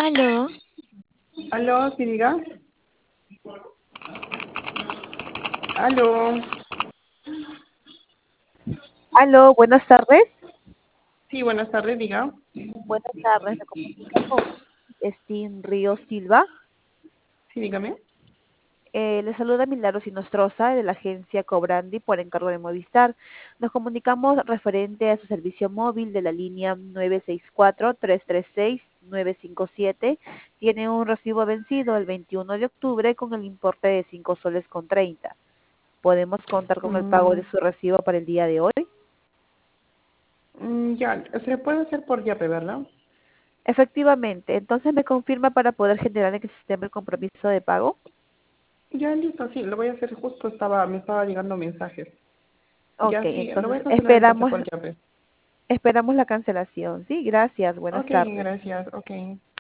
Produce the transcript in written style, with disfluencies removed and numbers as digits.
Aló, Aló, sí, diga. Aló. aló, buenas tardes. Sí, buenas tardes, diga. Buenas tardes, me comunica con Estín Río Silva. Sí, dígame. Le saluda Milagros Sinostroza de la agencia Cobrandi por encargo de Movistar. Nos comunicamos referente a su servicio móvil de la línea 964-336-957. Tiene un recibo vencido el 21 de octubre con el importe de 5 soles con 30. ¿Podemos contar con el pago Mm, de su recibo para el día de hoy? ya, se puede hacer por llave, ¿verdad? Efectivamente, entonces me confirma para poder generar en el sistema el compromiso de pago. Ya, listo, sí, lo voy a hacer justo, me estaba llegando mensajes. Ok, Ya, sí, lo voy entonces a cancelar entonces esperamos, por llave. esperamos la cancelación. Sí, gracias, buenas Ok, tardes. gracias, ok.